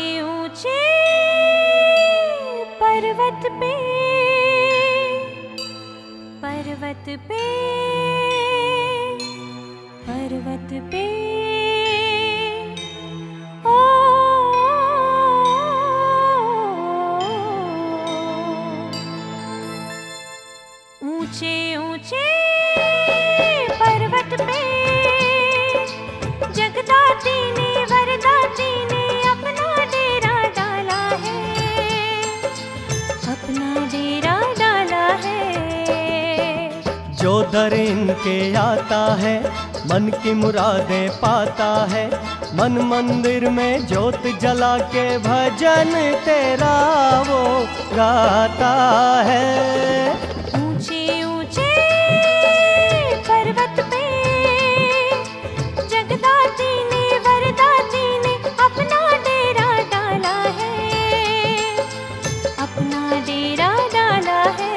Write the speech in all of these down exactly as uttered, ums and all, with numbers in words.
ऊंचे पर्वत पे पर्वत पे पर्वत पे ओ ऊंचे ऊंचे पर्वत पे जगदाती ने वरदाती ने अपना डेरा डाला है, अपना डेरा डाला है। जो दर इनके आता है मन की मुरादें पाता है, मन मंदिर में ज्योत जला के भजन तेरा वो गाता है। ऊंचे ऊंचे पर्वत पे जगदाती ने वरदाती ने अपना डेरा डाला है, अपना डेरा डाला है।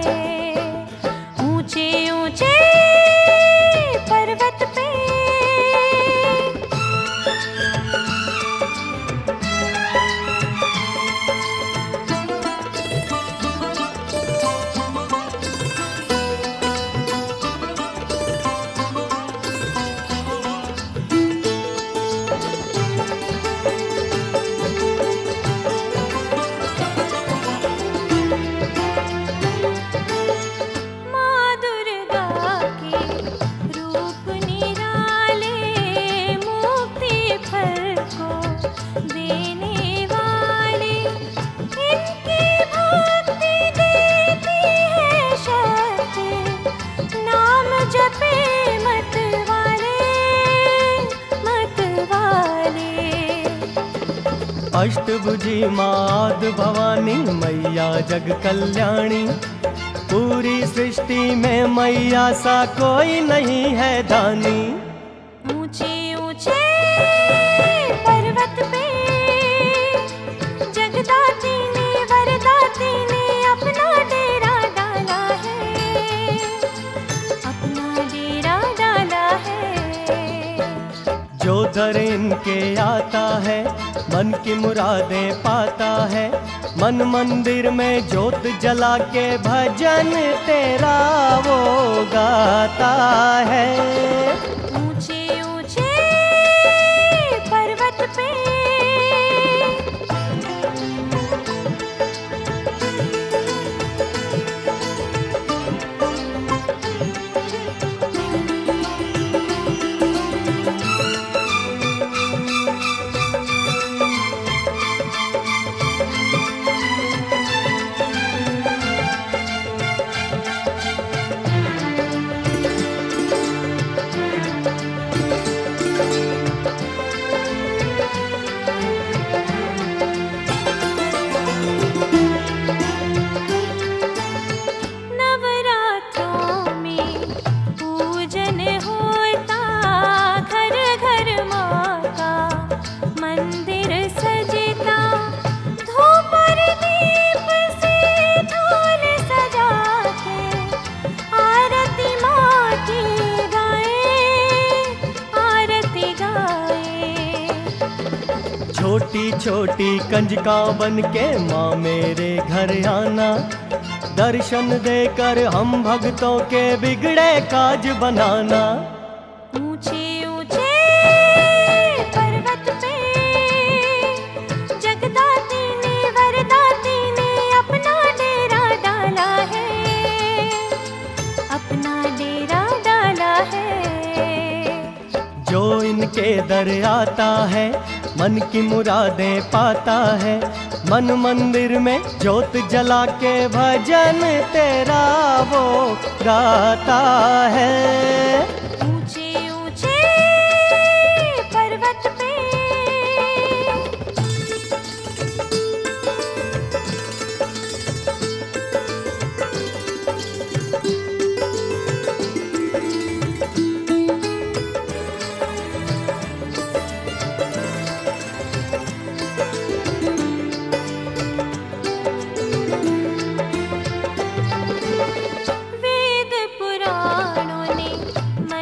ऊंचे ऊंचे पर्वत पे अष्टभुजी माद भवानी मैया जग कल्याणी, पूरी सृष्टि में मैया सा कोई नहीं है दानी। ऊंचे ऊंचे पर्वत पे जगदाती ने वरदाती ने अपना डेरा डाला है, अपना डेरा डाला है। जो दर इनके आता है मन की मुरादें पाता है, मन मंदिर में ज्योत जला के भजन तेरा वो गाता है। ऊंचे ऊंचे पर्वत पे छोटी छोटी कंजका बन के माँ मेरे घर आना, दर्शन देकर हम भक्तों के बिगड़े काज बनाना। ऊंचे ऊंचे पर्वत पे जगदाती ने वरदाती ने अपना डेरा डाला है, अपना डेरा डाला है। जो इनके दर आता है मन की मुरादें पाता है, मन मंदिर में ज्योत जला के भजन तेरा वो गाता है। ऊंचे ऊंचे पर्वत पे वेद पुराणों ने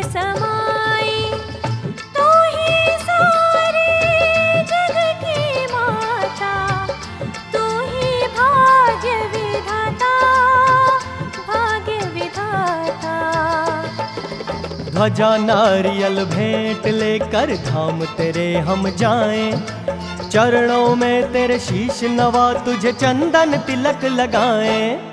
समाई। तू ही सारे जग की माता, तू ही भाग्य विधाता, भाग्य विधाता। ध्वजा नारियल भेंट लेकर धाम तेरे हम जाएं, चरणों में तेरे शीश नवा तुझे चंदन तिलक लगाएं।